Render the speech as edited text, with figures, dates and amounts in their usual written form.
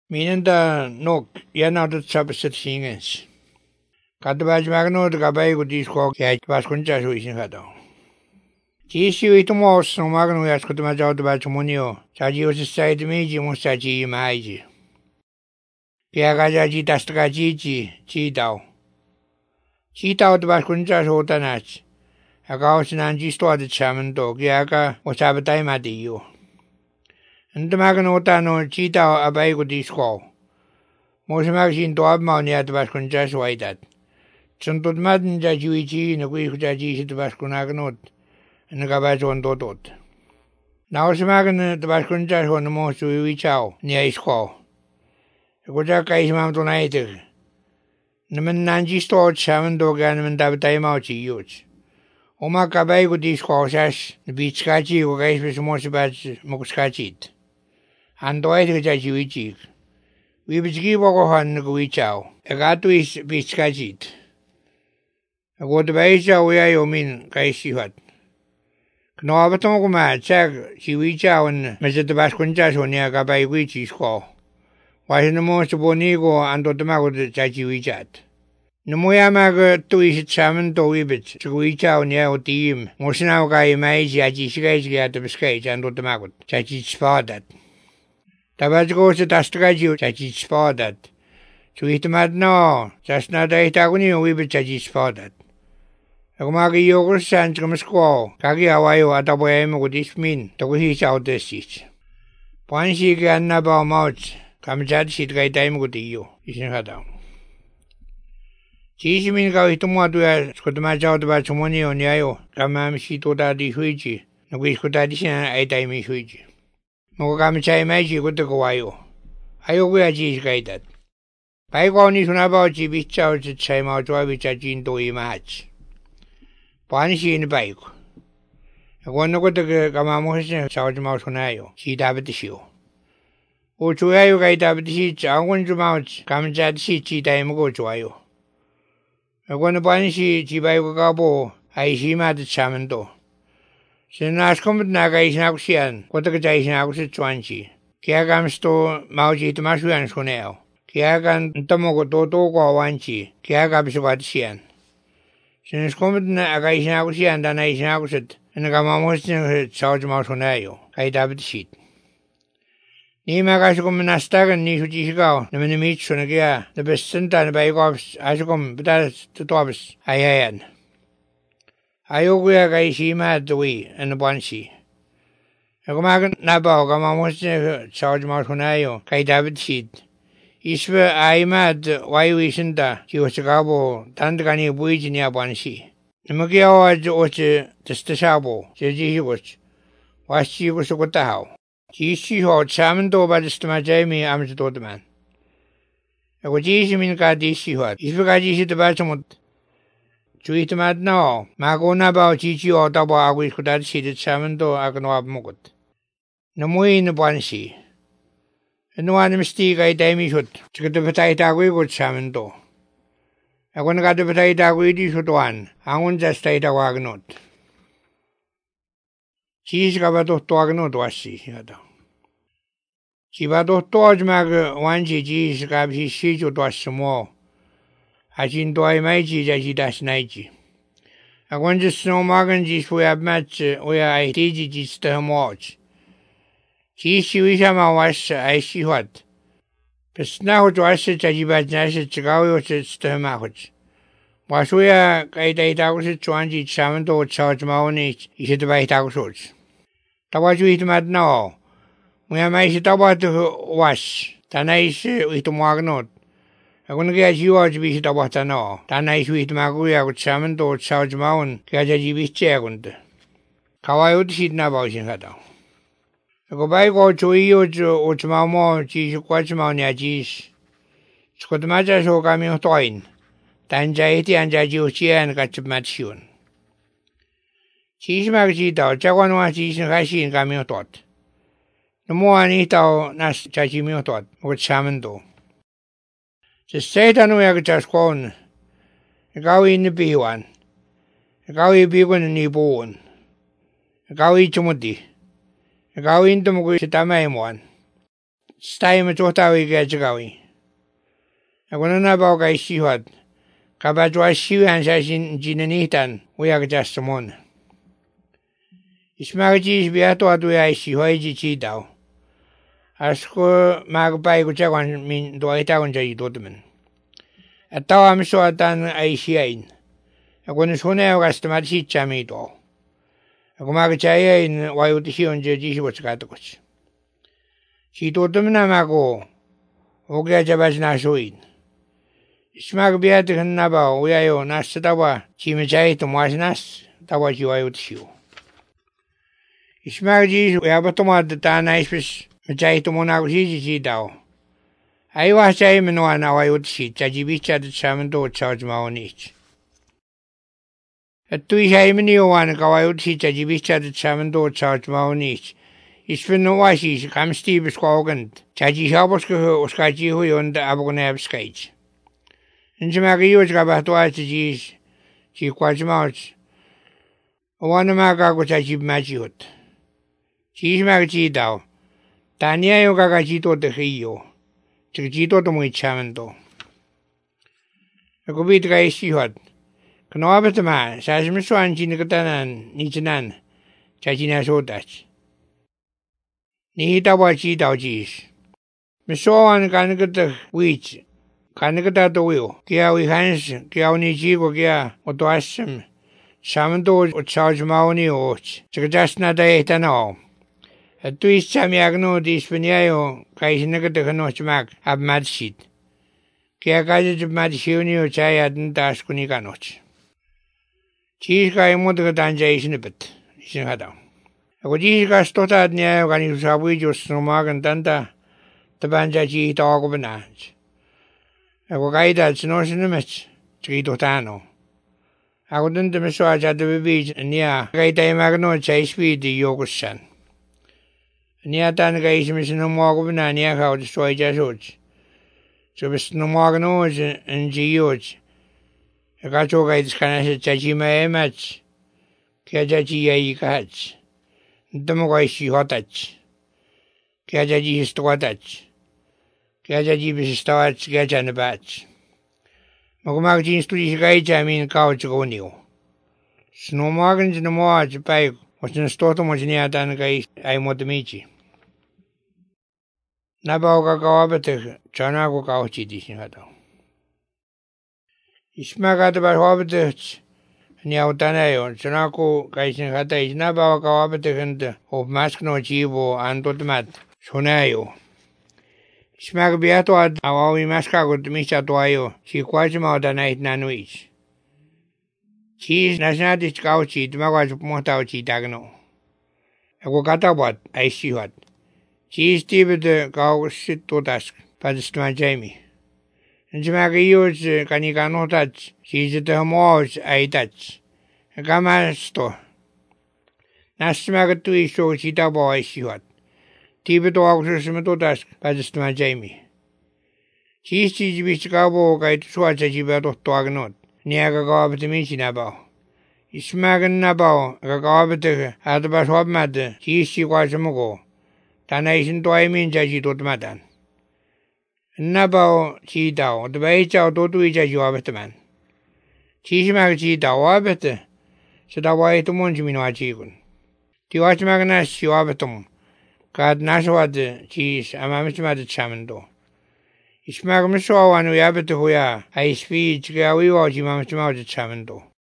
Minenda nok yanaudet sabset singens. Kadbaj magno de gabay gudisco kaya vaskuncha suisin hado. Jisi itumos no magno yaskutma jaud bachumunio. Saji usisai miji musaji maiji. Kaya gajaji dastagaji jidao. Jidao de vaskuncha sotanach. Agaosinan jisto de chamendo kaya ga wasabatai madiyo. Ente magno tano jidao abay gudisco. Mosimagsin doab mauniat vaskuncha suaidat. Sunt madin jajuici na kui jaji sit vaskunagnot na gabajon dodot. Nausmagan de vaskunja hon mo sui chao ni aisko. Goja kai mam to naiter. Nemen nanji sto chaman dogan men dabtai mauchi yuch. Oma kabai go disko shas bichkachi go gais bis mo sibach mokuskachit. Andoi de jajuici. We bijgi bogo han go chao. Egatu is bichkachit. God beja uya yomin kaisihat. Knoabaton kuma chag chiwicha on meset baskuncha sonia gabai wichi sko. Wahin mo subonigo ando tamago de chachiwichat. Numuya mag tuis chaman to wibit chiwicha onia otim. Mosina gai mai jaji shigai at biskai ando tamago chachi spadat. Tabajgo se tastraju chachi spadat. Chuitmad no, jasna daitaguni wibit chachi spadat. Agumagi yogur sanch kamasko, kagi awayo ataboy mo dismin, togi chao desich. Pansi ke anna ba mauch, kamjad sit gai time gutiyo, isin hada. Chismin ka itumo tuya, skutma chao ba chumoni onyayo, kamam sito da di huiji, nogi skuta di siya ay time huiji. Moga kamchay maji gutako wayo. Ayo kuya chis gai dat. Pai ko ni sunaba chi bichao chay mao chwa bichachin to imach. Pansi in bike. Agwano ko taga kamamuhin sa ojmaw sunayo, si dapat siyo. Uchuyayo kay dapat si chawon jumawch, kamjad si tayo mo ko chuayo. Agwano pansi chibayo kakapo, ay si matat samento. Sinaskomot na kay sinakusiyan, ko taga chay sinakusit chuansi. Kaya kamsto mauchi itamasuyan sunayo. Kaya kan tamo ko toto ko awansi, kaya kapisubat siyan. Sinaskomot na agay sinakusiyan, danay sinakusit, nagamamuhit niya sa ojmausunayo, kay dapat sit. Ni makasukom nastagan ni sujisigaw, na minimitso na kaya, na bestanta na bayikops, asukom batas tutobis, ayayan. Ayaw kuya kay sima at uwi, anabansi. Nagumagan nabaw, kamamuhit niya sa ojmausunayo, kay dapat sit. Iswa aimad waiwisinda kiwasakabo tandakani buiji niya bansi. Namakiyawa oche testasabo jejihibos wasi kusukutahaw. Jisiho chamando badistamajaymi amjadodman. Ako jisimin ka disihuat. Iswa ka jisitabasamut. Chuitamad nao. Maguna bao jisiho tabo agwis kutadisitit chamando akanwab mukut. Namuin bansi. Nuan mesti kay taimi shot. Chikata patay tagwi ko chamento. Ako nakata patay tagwi di shotuan. Angon jas tay tawagnot. Chis ka ba tohtoagnot wasi. Si ba tohtoj mag wansi chis ka bisi shijot wasi mo. Asin toay may chis asi das naiji. Ako njas nomagan chis uyab match uya ay tiji chis tahamoch. Chisi wisama was ay sihuat. Pesnahut was chajibad nasa chagawi was stahmahut. Wasuya kay taitakusit chuanji chamanto chawachmauni isitabaitakusut. Tawaju itimad nao. Muya may sitabat was. Tanais itumagnot. Ako nagaya siwaj bisitabat nao. Tanais itumaguya kut chamanto chawachmaun kaya jajibitche agunt. Kawayut sitnabaw hataw. Ako bay ko chuyo uchmamo chis kwachmao niya chis. Skutmacha so kami utoin. Tanjaiti anjaji uchian kachmatsiyun. Chis magchitaw, chakwanwa chis nakasin kami utot. Numuan itaw nas chachimi utot, ukot samento. Sa saitan uya kachaskon, ikaw inipiwan. Ikaw ibikon nibuon. Ikaw ichumuti. Gawin to mo si tamay mo an. Staim totawi gajawi. Ako na nabaw kay siwat. Kabadwa siwan sa jinanitan uyak jastamon. Ismagji biato atu ay siway ji daw. Asko magpay ko chakwan min doita kon jay dotman. At tawa misuatan ay siyain. Ako nasunayaw kastamat si chami ito. Ako magchayain wayuti siyon jay wachkatokos. Si dotman na mako. Ogya jabas nasuin. Ismag biati kan nabaw uyayo nas tawa chimichay tumas nas tawa jiwayuti siyo. Ismag ji uyabatumad tana ispis machay tumuna ko si daw. Aywa chay menwa na wayuti si chajibicha at samento chawj maonich. At tui shay meniwan kawayuti si chajibicha at samento chawj maonich. Ispin wasi kamsti biskogand chaji shabos ko uskaji huyon da abognev skate. Injimagiyos kabahtuwa si kwajmauch. Wana maka ko chaji majihut. Chismag daw. Tanya yung kakachito te hiyo. Chikachito to mga chamento. Nakubit ka isihot. Kanawabit ma, sa simiswan chinikatanan ni chinan. Chachinasotas. Nihita wa daw jis. Misoan kanagata wich. Kanagata to will. Kia we hans, kia ni jigo kia otoasem. Chamento o charge maoni och. Chikachasna da etano. At tuis chamiagno di Spaniayo kay sinagatagan mag abmadsit. Kaya kaya madisiyo o chaya at nataas ko ni kanoch. Chis kaya mo tagatan jay sinipit. Isinghadaw. Ako chis kastotad niya yung kanil sabuy Diyos numagan tanta tabanja chi itaw ako banaj. Ako kaya dad sinimits chikito tano. Ako dun tamiswa sa tabibij niya kaya tayo magno sa ispiti yokusan. Niatan kay isimisinamuako na niya kao destroy jasoj. So bis namuako nooj en jiyoj. Akacho kay diskana sa chachima emach. Kaya chachi yayi kahach. Ntamo kay sihotach. Kaya chachi histwatach. Kaya chachi bisistawach kaya chanabach. Magumag chinstudi si kay chamin kao chikoniyo. Sinamuakan sinamuach pay. Wasinastoto mo siniyatan kay ay motamichi. Nabaw ka kawabate, chana ko kawachiti singhadaw. Ismagata ba kawabate, niya utanayo, chana ko kay singhatay, nabaw kawabate kanda, o mask no chibo, antotomat, sunayo. Ismagabiato at awawi maska ko tumisha tuayo, si kwachima o danait nanuich. Chis nasnatis kawachi, tumagwas pumunta o chitagno. Ako katabat, ay siwat. Chis tibet kausit totas padistma jaimi. Njimagiyos kanikanotats, chis te homoos aitats. Kamasto. Nasmagatu iso chitabo ay siwat. Tibet kausit totas padistma jaimi. Chis chis kabo kay suwacha chibato toagnot. Niaga kawabitimi sinabao. Ismagan nabao kakawabite atabas wabmate chis chikwasamuko. Tanaisin tuay min chachi totmatan. Nabao chi daw, tabay chao totui chachi wabataman. Chismag chi daw wabate, sa daway tumon si minwachikun. Tiwachmag nas si wabatum, kad naswad chis amamismate chamando. Ismag miswawan uyabate huya, ay speech kaya wiwaw si mamismate chamando.